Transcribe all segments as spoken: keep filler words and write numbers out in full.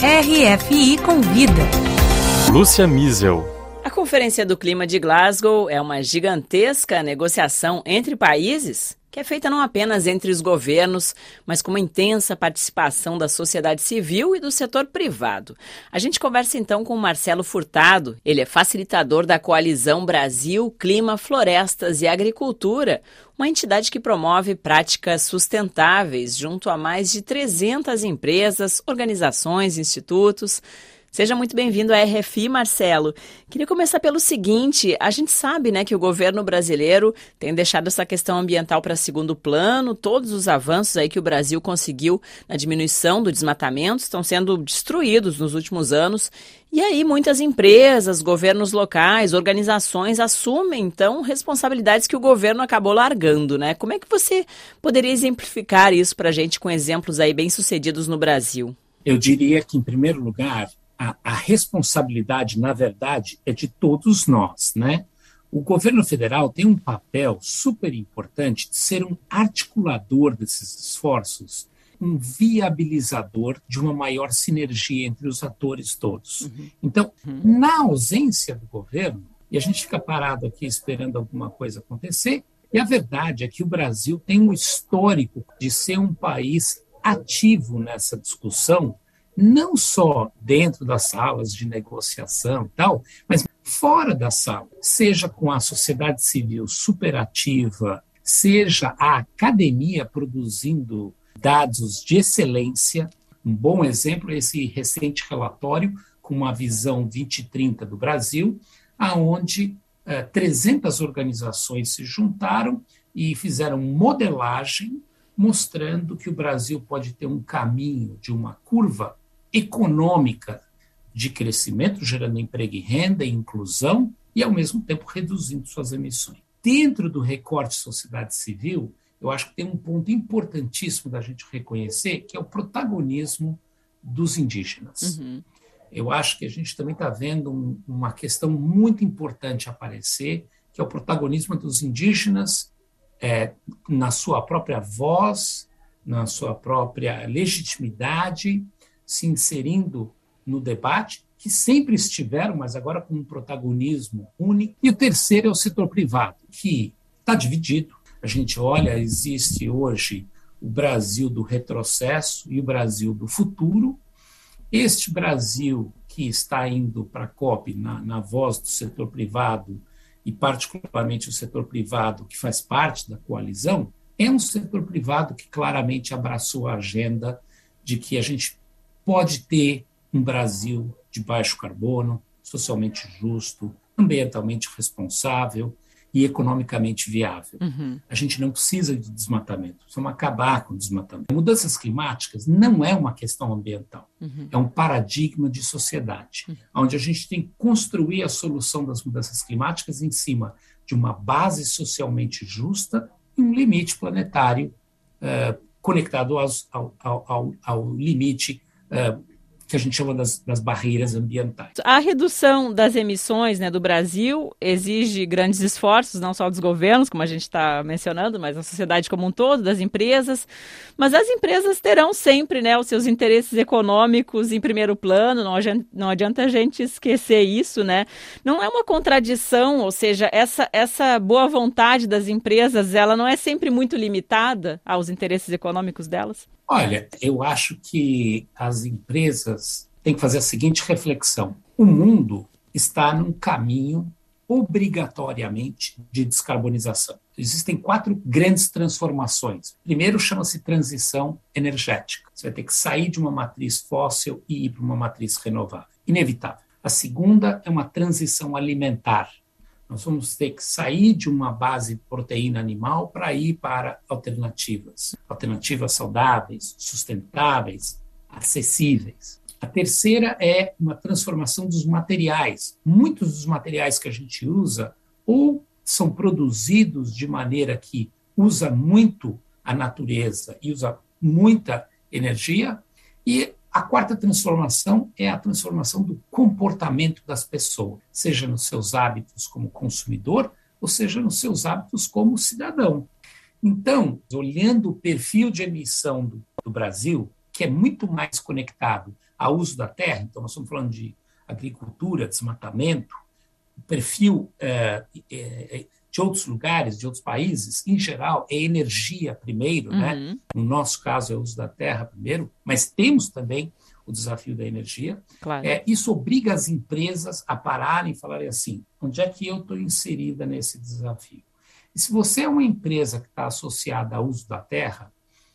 R F I Convida. Lúcia Miesel. A Conferência do Clima de Glasgow é uma gigantesca negociação entre países que é feita não apenas entre os governos, mas com uma intensa participação da sociedade civil e do setor privado. A gente conversa então com o Marcelo Furtado. Ele é facilitador da Coalizão Brasil, Clima, Florestas e Agricultura, uma entidade que promove práticas sustentáveis junto a mais de trezentas empresas, organizações, institutos. Seja muito bem-vindo à R F I, Marcelo. Queria começar pelo seguinte, a gente sabe, né, que o governo brasileiro tem deixado essa questão ambiental para segundo plano, todos os avanços aí que o Brasil conseguiu na diminuição do desmatamento estão sendo destruídos nos últimos anos, e aí muitas empresas, governos locais, organizações assumem, então, responsabilidades que o governo acabou largando, né? Como é que você poderia exemplificar isso para a gente com exemplos aí bem-sucedidos no Brasil? Eu diria que, em primeiro lugar, A, a responsabilidade, na verdade, é de todos nós, né? O governo federal tem um papel super importante de ser um articulador desses esforços, um viabilizador de uma maior sinergia entre os atores todos. Uhum. Então, uhum. na ausência do governo, e a gente fica parado aqui esperando alguma coisa acontecer, e a verdade é que o Brasil tem um histórico de ser um país ativo nessa discussão, não só dentro das salas de negociação e tal, mas fora da sala, seja com a sociedade civil superativa, seja a academia produzindo dados de excelência. Um bom exemplo é esse recente relatório com uma visão vinte trinta do Brasil, onde eh, trezentas organizações se juntaram e fizeram modelagem mostrando que o Brasil pode ter um caminho de uma curva econômica de crescimento, gerando emprego e renda e inclusão, e, ao mesmo tempo, reduzindo suas emissões. Dentro do recorte sociedade civil, eu acho que tem um ponto importantíssimo da gente reconhecer, que é o protagonismo dos indígenas. Uhum. Eu acho que a gente também está vendo um, uma questão muito importante aparecer, que é o protagonismo dos indígenas é, na sua própria voz, na sua própria legitimidade, se inserindo no debate, que sempre estiveram, mas agora com um protagonismo único. E o terceiro é o setor privado, que está dividido. A gente olha, existe hoje o Brasil do retrocesso e o Brasil do futuro. Este Brasil que está indo para a COP na, na voz do setor privado, e particularmente o setor privado que faz parte da coalizão, é um setor privado que claramente abraçou a agenda de que a gente pode ter um Brasil de baixo carbono, socialmente justo, ambientalmente responsável e economicamente viável. Uhum. A gente não precisa de desmatamento, precisamos acabar com o desmatamento. Mudanças climáticas não é uma questão ambiental, uhum. é um paradigma de sociedade, uhum. onde a gente tem que construir a solução das mudanças climáticas em cima de uma base socialmente justa e um limite planetário uh, conectado aos, ao, ao, ao, ao limite Uh, que a gente chama das, das barreiras ambientais. A redução das emissões, né, do Brasil exige grandes esforços, não só dos governos, como a gente está mencionando, mas da sociedade como um todo, das empresas. Mas as empresas terão sempre, né, os seus interesses econômicos em primeiro plano, não adianta, não adianta a gente esquecer isso, né? Não é uma contradição, ou seja, essa, essa boa vontade das empresas, ela não é sempre muito limitada aos interesses econômicos delas? Olha, eu acho que as empresas têm que fazer a seguinte reflexão. O mundo está num caminho obrigatoriamente de descarbonização. Existem quatro grandes transformações. Primeiro, chama-se transição energética. Você vai ter que sair de uma matriz fóssil e ir para uma matriz renovável. Inevitável. A segunda é uma transição alimentar. Nós vamos ter que sair de uma base de proteína animal para ir para alternativas. Alternativas saudáveis, sustentáveis, acessíveis. A terceira é uma transformação dos materiais. Muitos dos materiais que a gente usa ou são produzidos de maneira que usa muito a natureza e usa muita energia. E a quarta transformação é a transformação do comportamento das pessoas, seja nos seus hábitos como consumidor, ou seja nos seus hábitos como cidadão. Então, olhando o perfil de emissão do, do Brasil, que é muito mais conectado a uso da terra, então nós estamos falando de agricultura, desmatamento, o perfil é, é, de outros lugares, de outros países, em geral, é energia primeiro, uhum. né? No nosso caso é o uso da terra primeiro, mas temos também o desafio da energia. Claro. É, isso obriga as empresas a pararem e falarem assim, onde é que eu estou inserida nesse desafio? E se você é uma empresa que está associada ao uso da terra,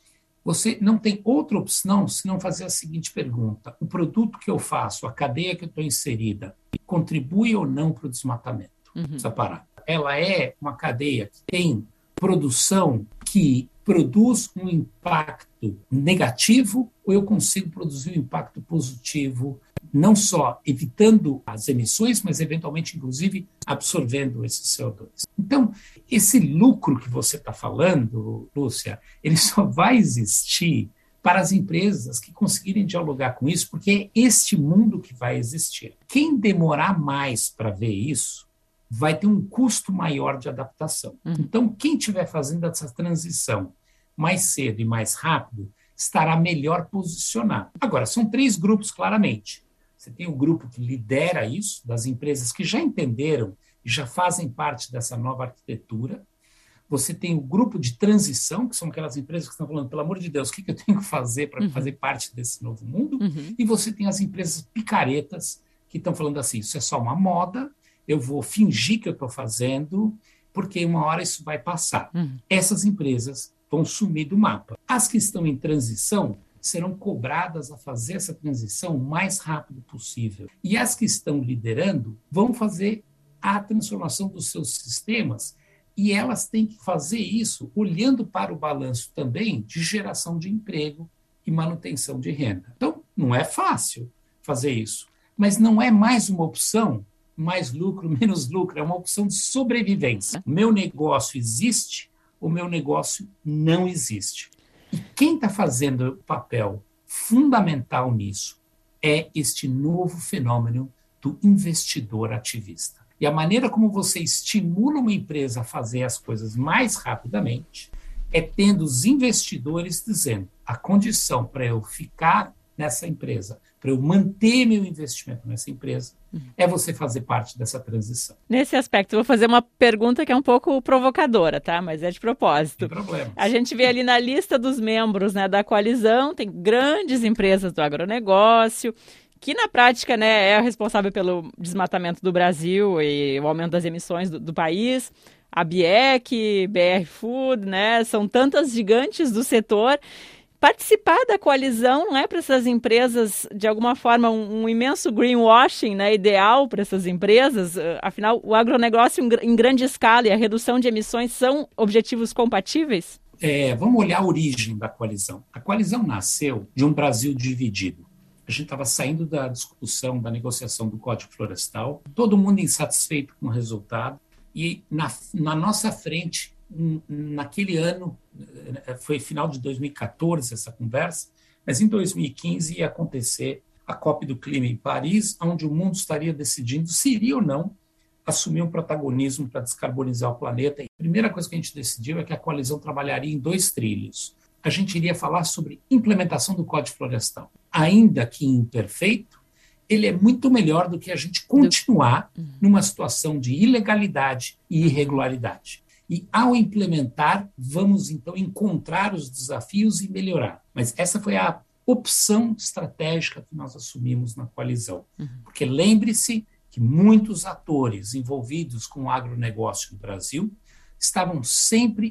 você não tem outra opção senão fazer a seguinte pergunta: o produto que eu faço, a cadeia que eu estou inserida, contribui ou não para o desmatamento? Uhum. Precisa parar. Ela é uma cadeia que tem produção que produz um impacto negativo, ou eu consigo produzir um impacto positivo, não só evitando as emissões, mas eventualmente, inclusive, absorvendo esse C O dois. Então, esse lucro que você está falando, Lúcia, ele só vai existir para as empresas que conseguirem dialogar com isso, porque é este mundo que vai existir. Quem demorar mais para ver isso, vai ter um custo maior de adaptação. Uhum. Então, quem estiver fazendo essa transição mais cedo e mais rápido, estará melhor posicionado. Agora, são três grupos, claramente. Você tem o grupo que lidera isso, das empresas que já entenderam e já fazem parte dessa nova arquitetura. Você tem o grupo de transição, que são aquelas empresas que estão falando, pelo amor de Deus, o que eu tenho que fazer para uhum. fazer parte desse novo mundo? Uhum. E você tem as empresas picaretas, que estão falando assim, isso é só uma moda, eu vou fingir que eu estou fazendo, porque uma hora isso vai passar. Uhum. Essas empresas vão sumir do mapa. As que estão em transição serão cobradas a fazer essa transição o mais rápido possível. E as que estão liderando vão fazer a transformação dos seus sistemas, e elas têm que fazer isso olhando para o balanço também de geração de emprego e manutenção de renda. Então, não é fácil fazer isso, mas não é mais uma opção mais lucro, menos lucro, é uma opção de sobrevivência. O meu negócio existe, o meu negócio não existe. E quem está fazendo o papel fundamental nisso é este novo fenômeno do investidor ativista. E a maneira como você estimula uma empresa a fazer as coisas mais rapidamente é tendo os investidores dizendo: a condição para eu ficar nessa empresa, para eu manter meu investimento nessa empresa, é você fazer parte dessa transição. Nesse aspecto, eu vou fazer uma pergunta que é um pouco provocadora, tá? Mas é de propósito. Sem problema. A gente vê ali na lista dos membros, né, da coalizão, tem grandes empresas do agronegócio, que na prática, né, é responsável pelo desmatamento do Brasil e o aumento das emissões do, do país. A BIEC, B R Food, né, são tantas gigantes do setor. Participar da coalizão não é para essas empresas, de alguma forma, um, um imenso greenwashing, né, ideal para essas empresas? Afinal, o agronegócio em grande escala e a redução de emissões são objetivos compatíveis? É, vamos olhar a origem da coalizão. A coalizão nasceu de um Brasil dividido. A gente estava saindo da discussão, da negociação do Código Florestal, todo mundo insatisfeito com o resultado, e na, na nossa frente, naquele ano, foi final de dois mil e catorze essa conversa, mas em dois mil e quinze ia acontecer a COP do Clima em Paris, onde o mundo estaria decidindo se iria ou não assumir um protagonismo para descarbonizar o planeta. E a primeira coisa que a gente decidiu é que a coalizão trabalharia em dois trilhos. A gente iria falar sobre implementação do Código Florestal. Ainda que imperfeito, ele é muito melhor do que a gente continuar numa situação de ilegalidade e irregularidade. E, ao implementar, vamos, então, encontrar os desafios e melhorar. Mas essa foi a opção estratégica que nós assumimos na coalizão. Uhum. Porque lembre-se que muitos atores envolvidos com o agronegócio no Brasil estavam sempre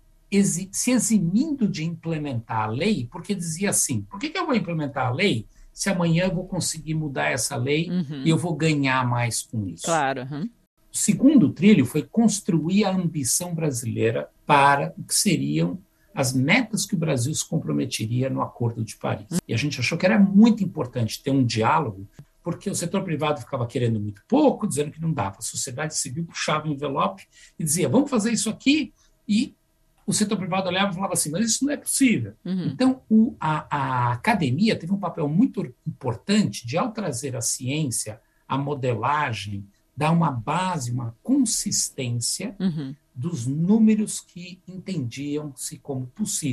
exi- se eximindo de implementar a lei, porque dizia assim, por que, que eu vou implementar a lei se amanhã eu vou conseguir mudar essa lei uhum. e eu vou ganhar mais com isso? Claro. Uhum. O segundo trilho foi construir a ambição brasileira para o que seriam as metas que o Brasil se comprometeria no Acordo de Paris. E a gente achou que era muito importante ter um diálogo, porque o setor privado ficava querendo muito pouco, dizendo que não dava. A sociedade civil puxava o envelope e dizia, vamos fazer isso aqui, e o setor privado olhava e falava assim, mas isso não é possível. Uhum. Então, o, a, a academia teve um papel muito importante de, ao trazer a ciência, a modelagem, dar uma base, uma consistência uhum. dos números que entendiam-se como possível.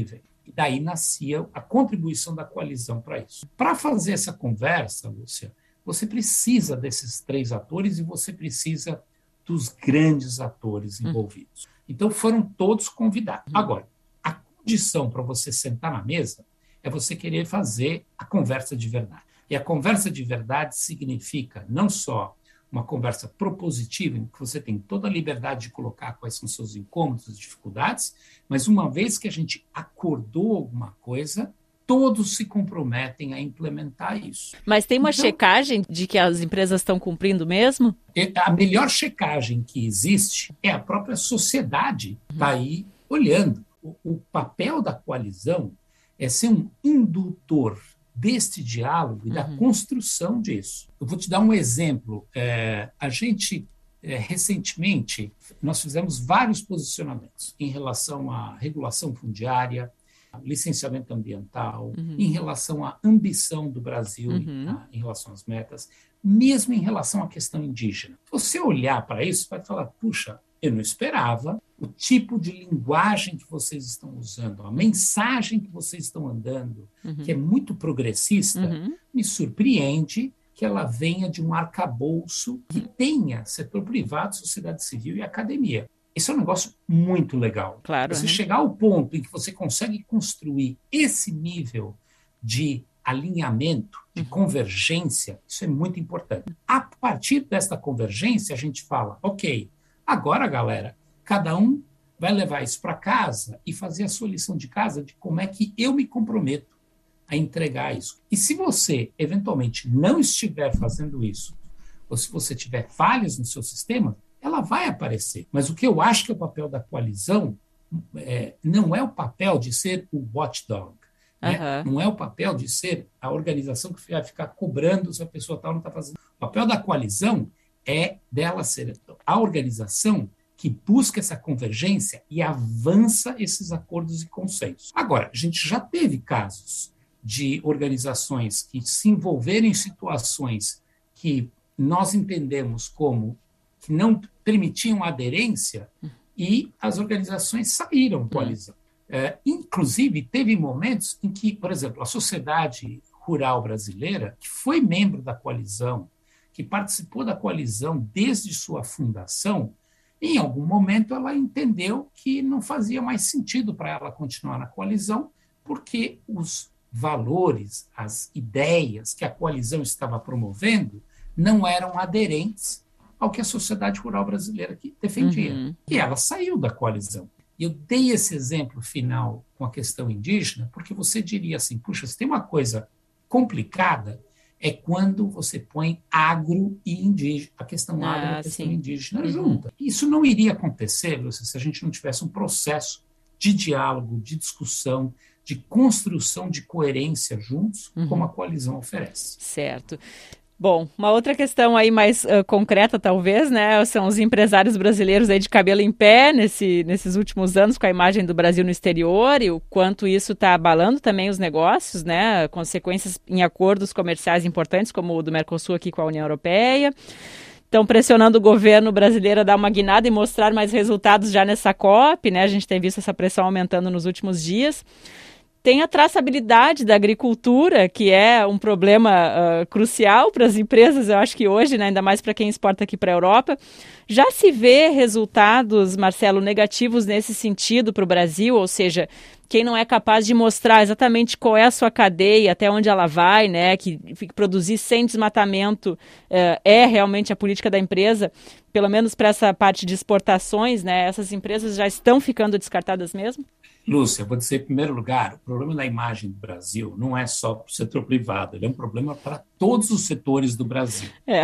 E daí nascia a contribuição da coalizão para isso. Para fazer essa conversa, Lúcia, você precisa desses três atores e você precisa dos grandes atores envolvidos. Uhum. Então, foram todos convidados. Uhum. Agora, a condição para você sentar na mesa é você querer fazer a conversa de verdade. E a conversa de verdade significa não só uma conversa propositiva, em que você tem toda a liberdade de colocar quais são seus incômodos, dificuldades, mas uma vez que a gente acordou alguma coisa, todos se comprometem a implementar isso. Mas tem uma então, checagem de que as empresas estão cumprindo mesmo? A melhor checagem que existe é a própria sociedade estar tá aí olhando. O, o papel da coalizão é ser um indutor deste diálogo e da uhum. construção disso. Eu vou te dar um exemplo. É, a gente, é, recentemente, nós fizemos vários posicionamentos em relação à regulação fundiária, licenciamento ambiental, uhum. em relação à ambição do Brasil, uhum. tá, em relação às metas, mesmo em relação à questão indígena. Se você olhar para isso, vai falar, puxa, eu não esperava o tipo de linguagem que vocês estão usando, a mensagem que vocês estão andando, uhum. que é muito progressista, uhum. me surpreende que ela venha de um arcabouço que tenha setor privado, sociedade civil e academia. Isso é um negócio muito legal. Claro, você uhum. chegar ao ponto em que você consegue construir esse nível de alinhamento, de uhum. convergência, isso é muito importante. A partir desta convergência, a gente fala, ok, agora, galera, cada um vai levar isso para casa e fazer a sua lição de casa de como é que eu me comprometo a entregar isso. E se você, eventualmente, não estiver fazendo isso, ou se você tiver falhas no seu sistema, ela vai aparecer. Mas o que eu acho que é o papel da coalizão é, não é o papel de ser o watchdog. Né? Uhum. Não é o papel de ser a organização que vai ficar cobrando se a pessoa tal não está fazendo. O papel da coalizão é dela ser a organização que busca essa convergência e avança esses acordos e consensos. Agora, a gente já teve casos de organizações que se envolveram em situações que nós entendemos como que não permitiam aderência e as organizações saíram da coalizão. É, inclusive, teve momentos em que, por exemplo, a sociedade rural brasileira, que foi membro da coalizão, que participou da coalizão desde sua fundação, em algum momento ela entendeu que não fazia mais sentido para ela continuar na coalizão, porque os valores, as ideias que a coalizão estava promovendo não eram aderentes ao que a sociedade rural brasileira defendia. Uhum. E ela saiu da coalizão. E eu dei esse exemplo final com a questão indígena, porque você diria assim, puxa, se tem uma coisa complicada, é quando você põe agro e indígena, a questão ah, agro e a questão sim. indígena uhum. junta. Isso não iria acontecer, Lúcia, se a gente não tivesse um processo de diálogo, de discussão, de construção de coerência juntos, uhum. como a coalizão oferece. Certo. Bom, uma outra questão aí mais uh, concreta, talvez, né, são os empresários brasileiros aí de cabelo em pé nesse, nesses últimos anos com a imagem do Brasil no exterior e o quanto isso está abalando também os negócios, né, consequências em acordos comerciais importantes, como o do Mercosul aqui com a União Europeia. Estão pressionando o governo brasileiro a dar uma guinada e mostrar mais resultados já nessa COP, né, a gente tem visto essa pressão aumentando nos últimos dias. Tem a traçabilidade da agricultura, que é um problema uh, crucial para as empresas, eu acho que hoje, né, ainda mais para quem exporta aqui para a Europa. Já se vê resultados, Marcelo, negativos nesse sentido para o Brasil, ou seja, quem não é capaz de mostrar exatamente qual é a sua cadeia, até onde ela vai, né, que produzir sem desmatamento uh, é realmente a política da empresa, pelo menos para essa parte de exportações, né, essas empresas já estão ficando descartadas mesmo? Lúcia, vou dizer, em primeiro lugar, o problema da imagem do Brasil não é só para o setor privado, ele é um problema para todos os setores do Brasil. É.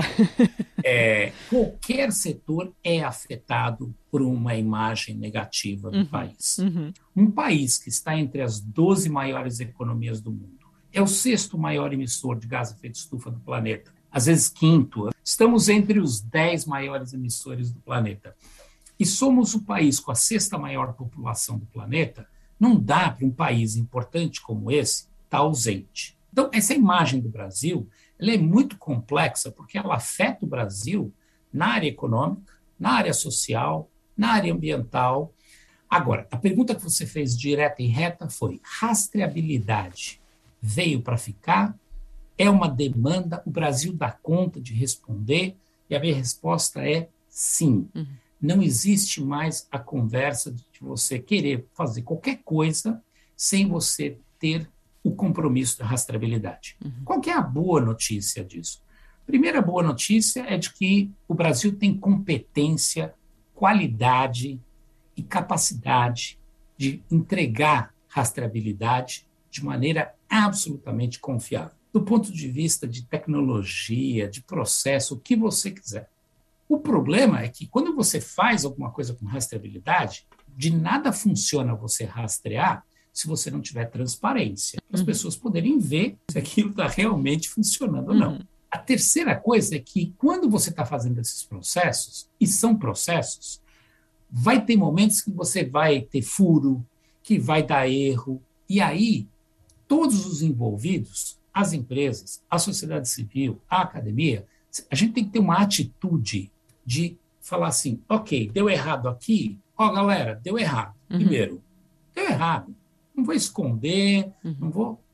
É, qualquer setor é afetado por uma imagem negativa do uhum, país. Uhum. Um país que está entre as doze maiores economias do mundo, é o sexto maior emissor de gás de efeito estufa do planeta, às vezes quinto. Estamos entre os dez maiores emissores do planeta. E somos o país com a sexta maior população do planeta. Não dá para um país importante como esse estar ausente. Então, essa imagem do Brasil ela é muito complexa porque ela afeta o Brasil na área econômica, na área social, na área ambiental. Agora, a pergunta que você fez direta e reta foi: rastreabilidade veio para ficar? É uma demanda? O Brasil dá conta de responder? E a minha resposta é sim. Uhum. Não existe mais a conversa de você querer fazer qualquer coisa sem você ter o compromisso da rastreabilidade. Uhum. Qual que é a boa notícia disso? A primeira boa notícia é de que o Brasil tem competência, qualidade e capacidade de entregar rastreabilidade de maneira absolutamente confiável. Do ponto de vista de tecnologia, de processo, o que você quiser. O problema é que quando você faz alguma coisa com rastreabilidade, de nada funciona você rastrear se você não tiver transparência, para as uhum. pessoas poderem ver se aquilo está realmente funcionando ou não. Uhum. A terceira coisa é que quando você está fazendo esses processos, e são processos, vai ter momentos que você vai ter furo, que vai dar erro, e aí todos os envolvidos, as empresas, a sociedade civil, a academia, a gente tem que ter uma atitude de falar assim, ok, deu errado aqui, ó galera, deu errado. Uhum. Primeiro, deu errado. Não vou esconder, uhum. não vou...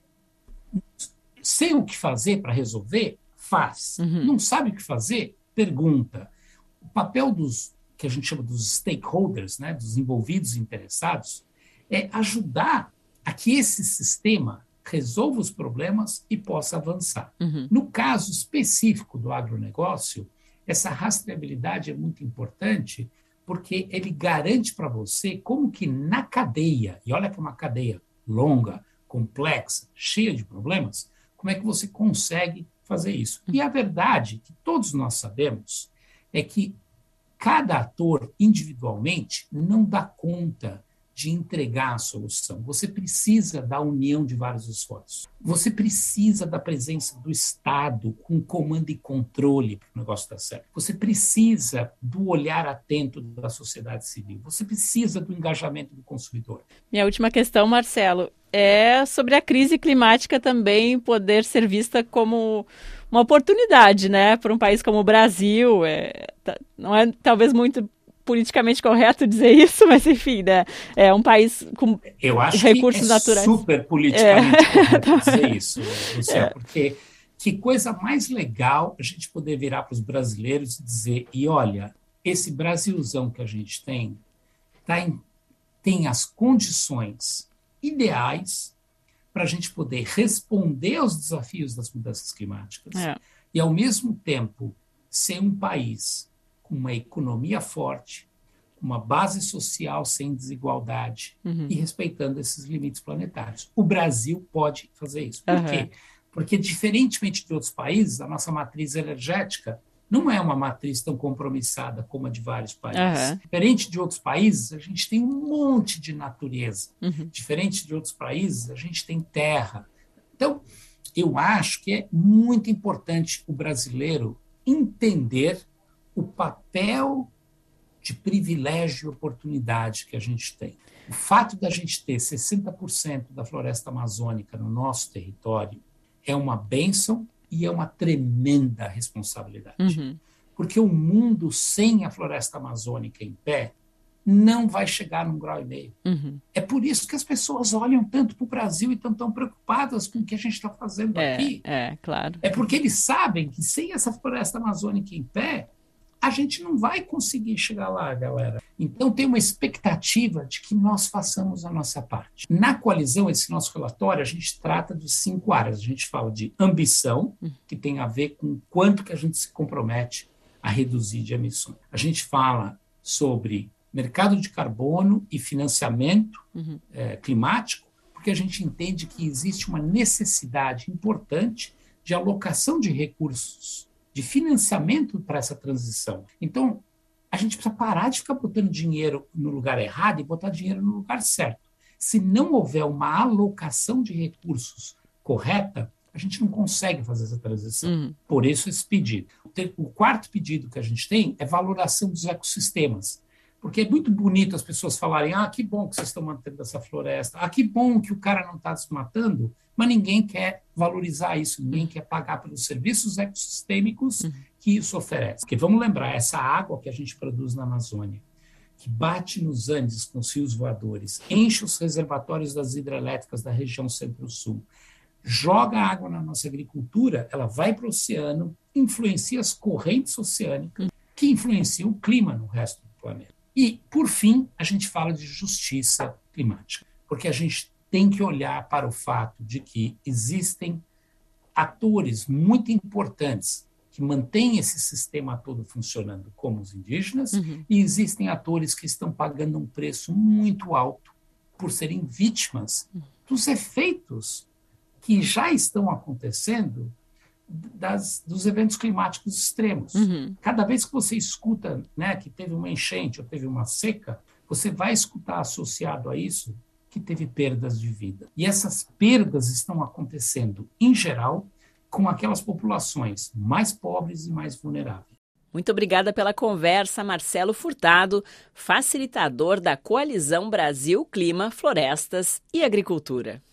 Sei o que fazer para resolver, faz. Uhum. Não sabe o que fazer, pergunta. O papel dos, que a gente chama dos stakeholders, né, dos envolvidos e interessados, é ajudar a que esse sistema resolva os problemas e possa avançar. Uhum. No caso específico do agronegócio, essa rastreabilidade é muito importante porque ele garante para você como que na cadeia, e olha que é uma cadeia longa, complexa, cheia de problemas, como é que você consegue fazer isso. E a verdade que todos nós sabemos é que cada ator individualmente não dá conta de entregar a solução. Você precisa da união de vários esforços. Você precisa da presença do Estado com comando e controle para o negócio dar certo. Você precisa do olhar atento da sociedade civil. Você precisa do engajamento do consumidor. Minha última questão, Marcelo, é sobre a crise climática também poder ser vista como uma oportunidade, né, para um país como o Brasil. É, não é talvez muito politicamente correto dizer isso, mas enfim, né? É um país com Eu acho recursos que é naturais. Super politicamente é. correto dizer isso, Luciano, é. porque que coisa mais legal a gente poder virar para os brasileiros e dizer, e olha, esse Brasilzão que a gente tem, tá em, tem as condições ideais para a gente poder responder aos desafios das mudanças climáticas é. e, ao mesmo tempo, ser um país com uma economia forte, uma base social sem desigualdade uhum. e respeitando esses limites planetários. O Brasil pode fazer isso. Por uhum. quê? Porque, diferentemente de outros países, a nossa matriz energética não é uma matriz tão compromissada como a de vários países. Uhum. Diferente de outros países, a gente tem um monte de natureza. Uhum. Diferente de outros países, a gente tem terra. Então, eu acho que é muito importante o brasileiro entender o papel de privilégio e oportunidade que a gente tem. O fato da gente ter sessenta por cento da floresta amazônica no nosso território é uma bênção e é uma tremenda responsabilidade. Uhum. Porque o mundo sem a floresta amazônica em pé não vai chegar num grau e meio. Uhum. É por isso que as pessoas olham tanto para o Brasil e estão tão preocupadas com o que a gente está fazendo é, aqui. É, claro. É porque eles sabem que sem essa floresta amazônica em pé, a gente não vai conseguir chegar lá, galera. Então, tem uma expectativa de que nós façamos a nossa parte. Na coalizão, esse nosso relatório, a gente trata de cinco áreas. A gente fala de ambição, que tem a ver com quanto que a gente se compromete a reduzir de emissões. A gente fala sobre mercado de carbono e financiamento uhum. é, climático, porque a gente entende que existe uma necessidade importante de alocação de recursos de financiamento para essa transição. Então, a gente precisa parar de ficar botando dinheiro no lugar errado e botar dinheiro no lugar certo. Se não houver uma alocação de recursos correta, a gente não consegue fazer essa transição. Uhum. Por isso, esse pedido. O quarto pedido que a gente tem é valoração dos ecossistemas. Porque é muito bonito as pessoas falarem, ah, que bom que vocês estão mantendo essa floresta, ah, que bom que o cara não está desmatando, mas ninguém quer valorizar isso, ninguém quer pagar pelos serviços ecossistêmicos uhum. que isso oferece. Porque vamos lembrar, essa água que a gente produz na Amazônia, que bate nos Andes com os rios voadores, enche os reservatórios das hidrelétricas da região centro-sul, joga água na nossa agricultura, ela vai para o oceano, influencia as correntes oceânicas, que influenciam o clima no resto do planeta. E, por fim, a gente fala de justiça climática, porque a gente tem que olhar para o fato de que existem atores muito importantes que mantêm esse sistema todo funcionando, como os indígenas, uhum. e existem atores que estão pagando um preço muito alto por serem vítimas uhum. dos efeitos que já estão acontecendo das, dos eventos climáticos extremos. Uhum. Cada vez que você escuta, né, que teve uma enchente ou teve uma seca, você vai escutar associado a isso que teve perdas de vida. E essas perdas estão acontecendo, em geral, com aquelas populações mais pobres e mais vulneráveis. Muito obrigada pela conversa, Marcelo Furtado, facilitador da Coalizão Brasil Clima, Florestas e Agricultura.